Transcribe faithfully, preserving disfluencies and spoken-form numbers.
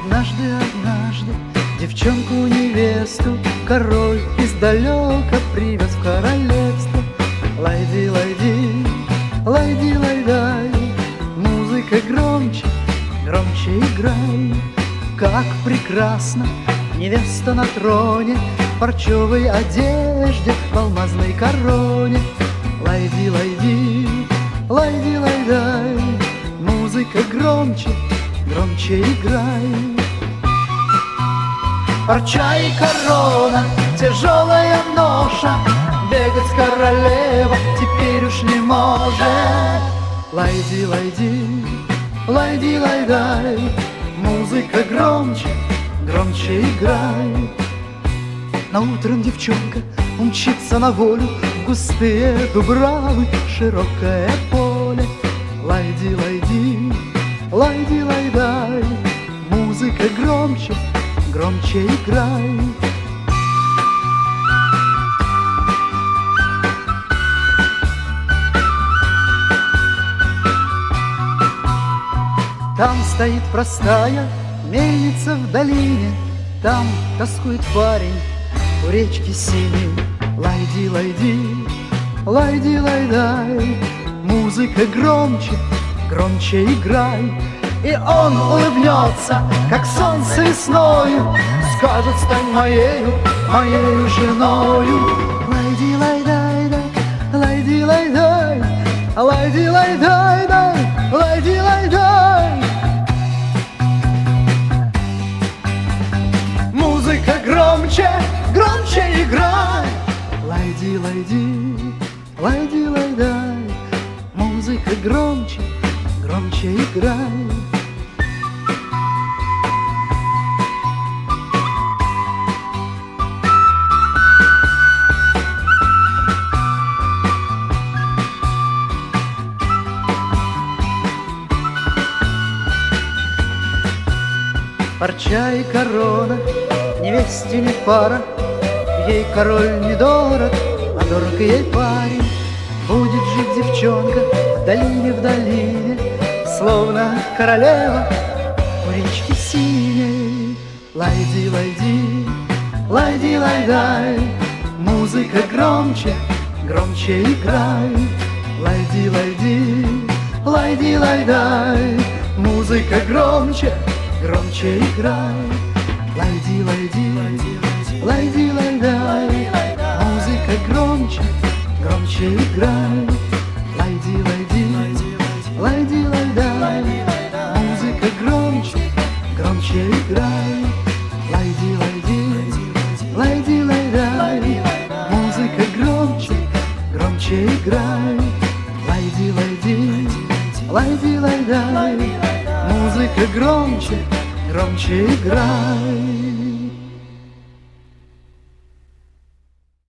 Однажды, однажды девчонку-невесту король издалека привез в королевство. Лайди, лайди, лайди, лайдай, музыка громче, громче играй. Как прекрасно невеста на троне, в парчевой одежде, в алмазной короне. Лайди, лайди, лайди, лайдай, музыка громче, громче играй. Парча и корона, тяжелая ноша, бегать королева теперь уж не может. Лайди, лайди, лайди, лайдай, музыка громче, громче играй. Но утром девчонка умчится на волю в густые дубравы, широкое поле. Лайди, лайди, лайди, лайдай, музыка громче, громче играй. Там стоит простая мельница в долине, там тоскует парень у речки синей. Лайди, лайди, лайди, лайдай, музыка громче, громче играй. И он улыбнется, как солнце весною, скажет: стань моею, моею женою. Лайди, лайдай, дай, лайди, лайдай, лайди, лайдай, дай, лайди, лайдай. Музыка громче, громче играй. Лайди, лайди, лайди, лайдай, музыка громче, громче играй. Парча и корона, невесте не пара, ей король недорог, а дорог ей парень. Будет жить девчонка в долине, в долине, словно королева у речки синей. Лайди, лайди, лайди, лайдай, музыка громче, громче играй. Лайди, лайди, лайди, лайдай, музыка громче, громче играй. Лайди, лайди, лайди, лайдай, музыка громче, громче играй. Лайди, лайди, лайди, лайдай, музыка громче, громче играй. Лайди, лайди, лайди, лайдай, музыка громче, громче играй. Лайди, лайди, лайди, лайдай, музыка громче, громче играй.